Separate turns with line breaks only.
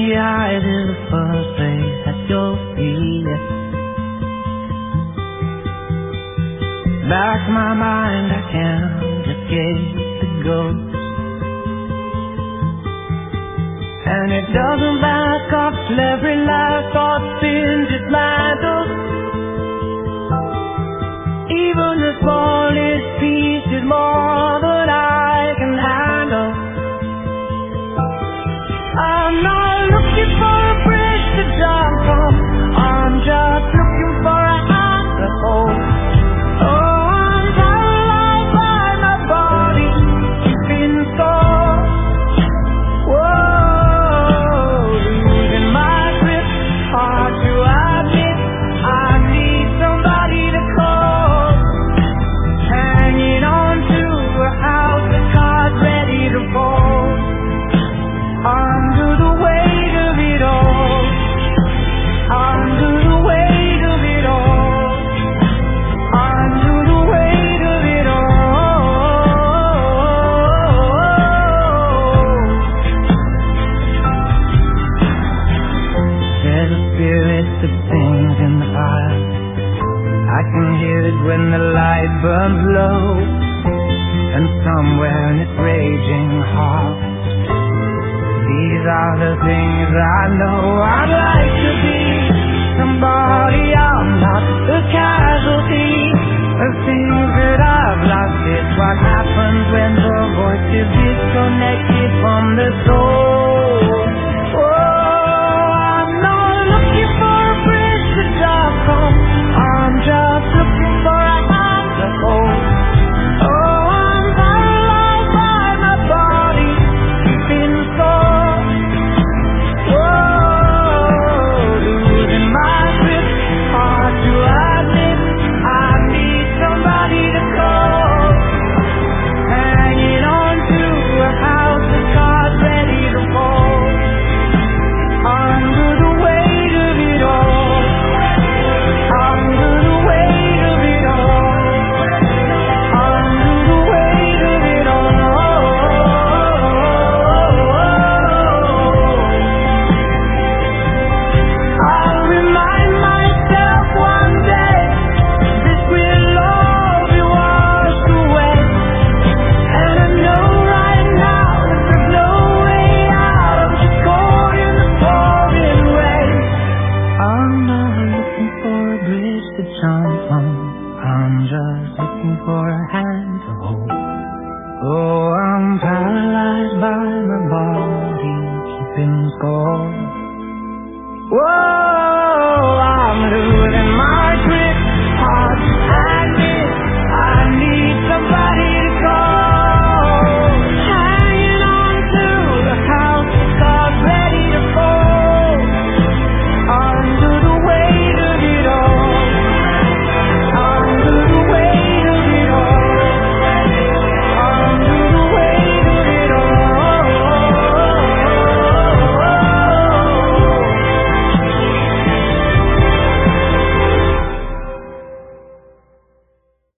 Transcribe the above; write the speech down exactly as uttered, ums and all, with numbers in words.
the eyes is the first place that you'll see it. Back of my mind, I can't escape the ghost, and it doesn't back up till every last thought's been dismantled. Even the smallest piece is more than I can handle. I'm not looking for a bridge to jump from, I'm just looking for a hand to hold. Oh, I'm paralyzed by my body, keeping score. Whoa, losing my grip, hard to admit. I need somebody to call, hanging on to a house of cards ready to fall. Under the weight of it all, under the weight of it all, under the weight of it all. There's a spirit that sings in the fire, I can hear it when the light burns low, and somewhere in its raging heart, these are the things I know. I'd like to be somebody, I'm not the casualty of things that I've lost. It's what happens when the voice is disconnected from the soul. Oh, I'm not looking for a bridge to jump from, I'm just looking for a hand to hold. Oh, I'm paralyzed by my body, keeping score. I'm just looking for a hand